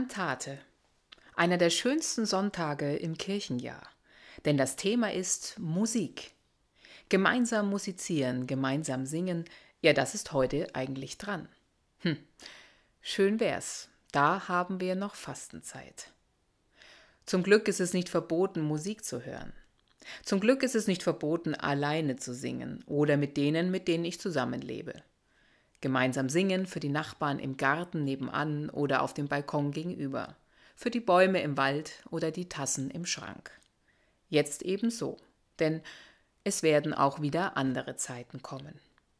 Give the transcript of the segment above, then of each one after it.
Kantate, einer der schönsten Sonntage im Kirchenjahr, denn das Thema ist Musik. Gemeinsam musizieren, gemeinsam singen, ja, das ist heute eigentlich dran. Schön wär's, da haben wir noch Fastenzeit. Zum Glück ist es nicht verboten, Musik zu hören. Zum Glück ist es nicht verboten, alleine zu singen oder mit denen ich zusammenlebe. Gemeinsam singen für die Nachbarn im Garten nebenan oder auf dem Balkon gegenüber, für die Bäume im Wald oder die Tassen im Schrank. Jetzt ebenso, denn es werden auch wieder andere Zeiten kommen.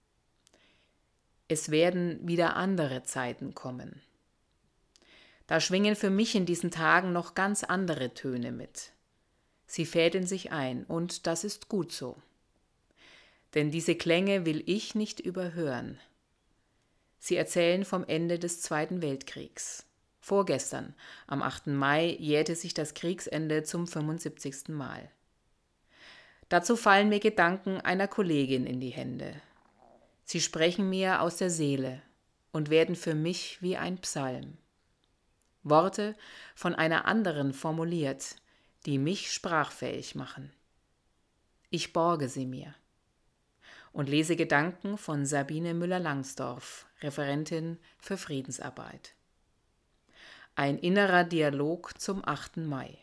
Es werden wieder andere Zeiten kommen. Da schwingen für mich in diesen Tagen noch ganz andere Töne mit. Sie fädeln sich ein und das ist gut so. Denn diese Klänge will ich nicht überhören. Sie erzählen vom Ende des Zweiten Weltkriegs. Vorgestern, am 8. Mai, jährte sich das Kriegsende zum 75. Mal. Dazu fallen mir Gedanken einer Kollegin in die Hände. Sie sprechen mir aus der Seele und werden für mich wie ein Psalm. Worte von einer anderen formuliert, die mich sprachfähig machen. Ich borge sie mir und lese Gedanken von Sabine Müller-Langsdorf, Referentin für Friedensarbeit. Ein innerer Dialog zum 8. Mai.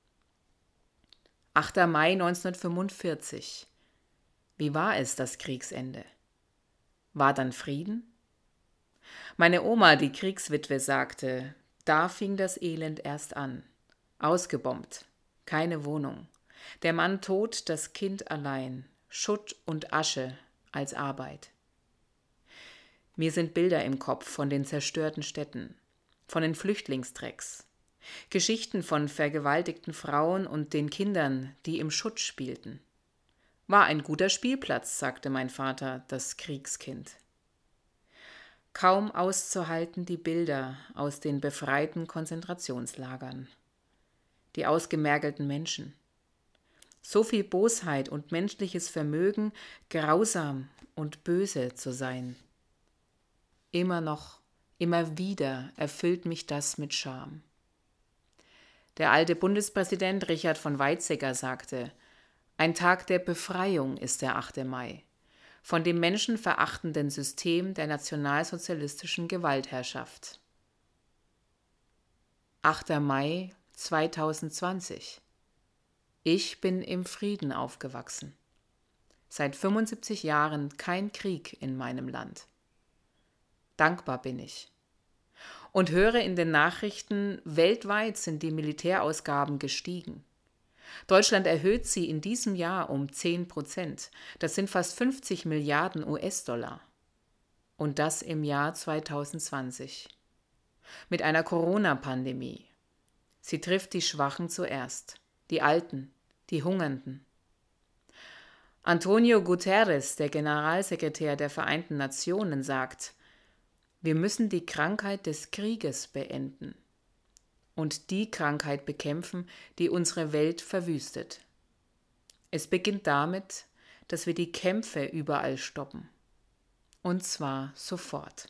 8. Mai 1945. Wie war es, das Kriegsende? War dann Frieden? Meine Oma, die Kriegswitwe, sagte, da fing das Elend erst an. Ausgebombt, keine Wohnung. Der Mann tot, das Kind allein. Schutt und Asche als Arbeit. Mir sind Bilder im Kopf von den zerstörten Städten, von den Flüchtlingstrecks. Geschichten von vergewaltigten Frauen und den Kindern, die im Schutt spielten. War ein guter Spielplatz, sagte mein Vater, das Kriegskind. Kaum auszuhalten die Bilder aus den befreiten Konzentrationslagern. Die ausgemergelten Menschen. So viel Bosheit und menschliches Vermögen, grausam und böse zu sein. Immer noch, immer wieder erfüllt mich das mit Scham. Der alte Bundespräsident Richard von Weizsäcker sagte, ein Tag der Befreiung ist der 8. Mai, von dem menschenverachtenden System der nationalsozialistischen Gewaltherrschaft. 8. Mai 2020. Ich bin im Frieden aufgewachsen. Seit 75 Jahren kein Krieg in meinem Land. Dankbar bin ich. Und höre in den Nachrichten, weltweit sind die Militärausgaben gestiegen. Deutschland erhöht sie in diesem Jahr um 10%. Das sind fast 50 Milliarden US-Dollar. Und das im Jahr 2020. Mit einer Corona-Pandemie. Sie trifft die Schwachen zuerst, die Alten, die Hungernden. Antonio Guterres, der Generalsekretär der Vereinten Nationen, sagt, wir müssen die Krankheit des Krieges beenden und die Krankheit bekämpfen, die unsere Welt verwüstet. Es beginnt damit, dass wir die Kämpfe überall stoppen. Und zwar sofort.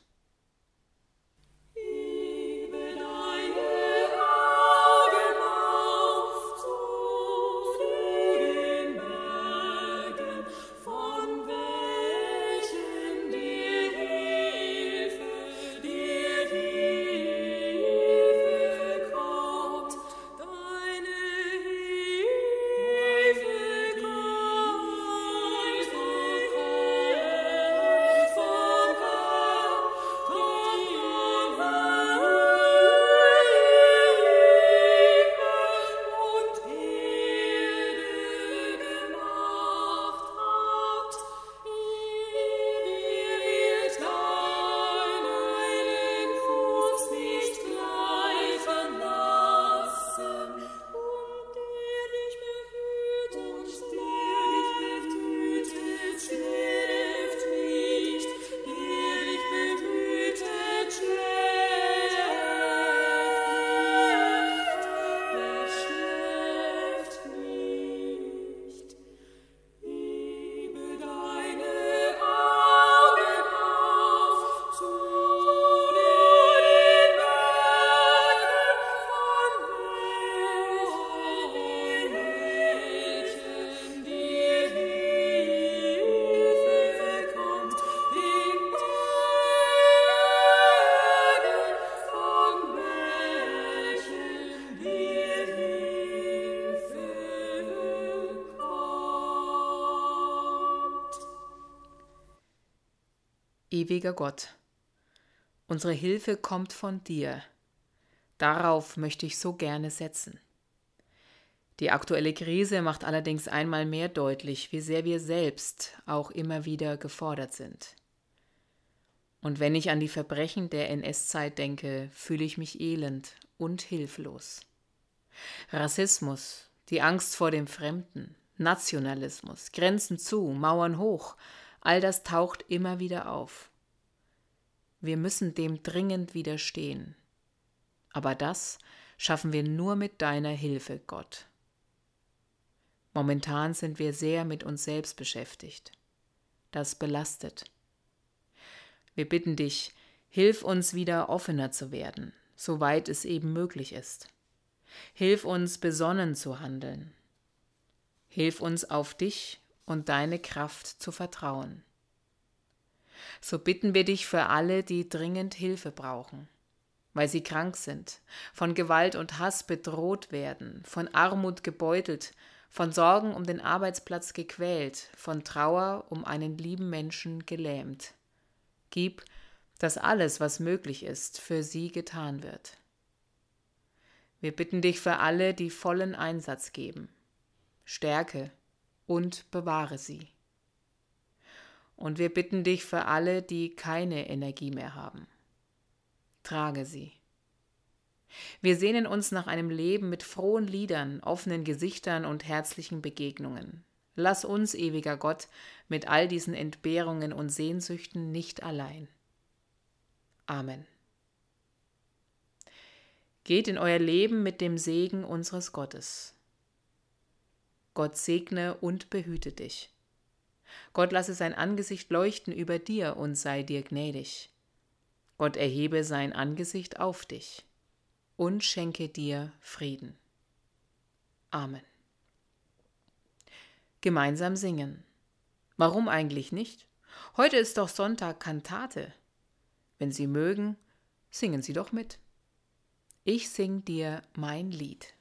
Ewiger Gott, unsere Hilfe kommt von dir. Darauf möchte ich so gerne setzen. Die aktuelle Krise macht allerdings einmal mehr deutlich, wie sehr wir selbst auch immer wieder gefordert sind. Und wenn ich an die Verbrechen der NS-Zeit denke, fühle ich mich elend und hilflos. Rassismus, die Angst vor dem Fremden, Nationalismus, Grenzen zu, Mauern hoch, all das taucht immer wieder auf. Wir müssen dem dringend widerstehen. Aber das schaffen wir nur mit deiner Hilfe, Gott. Momentan sind wir sehr mit uns selbst beschäftigt. Das belastet. Wir bitten dich, hilf uns wieder offener zu werden, soweit es eben möglich ist. Hilf uns besonnen zu handeln. Hilf uns auf dich und deine Kraft zu vertrauen. So bitten wir dich für alle, die dringend Hilfe brauchen, weil sie krank sind, von Gewalt und Hass bedroht werden, von Armut gebeutelt, von Sorgen um den Arbeitsplatz gequält, von Trauer um einen lieben Menschen gelähmt. Gib, dass alles, was möglich ist, für sie getan wird. Wir bitten dich für alle, die vollen Einsatz geben. Stärke und bewahre sie. Und wir bitten dich für alle, die keine Energie mehr haben. Trage sie. Wir sehnen uns nach einem Leben mit frohen Liedern, offenen Gesichtern und herzlichen Begegnungen. Lass uns, ewiger Gott, mit all diesen Entbehrungen und Sehnsüchten nicht allein. Amen. Geht in euer Leben mit dem Segen unseres Gottes. Gott segne und behüte dich. Gott lasse sein Angesicht leuchten über dir und sei dir gnädig. Gott erhebe sein Angesicht auf dich und schenke dir Frieden. Amen. Gemeinsam singen. Warum eigentlich nicht? Heute ist doch Sonntag Kantate. Wenn Sie mögen, singen Sie doch mit. Ich sing dir mein Lied.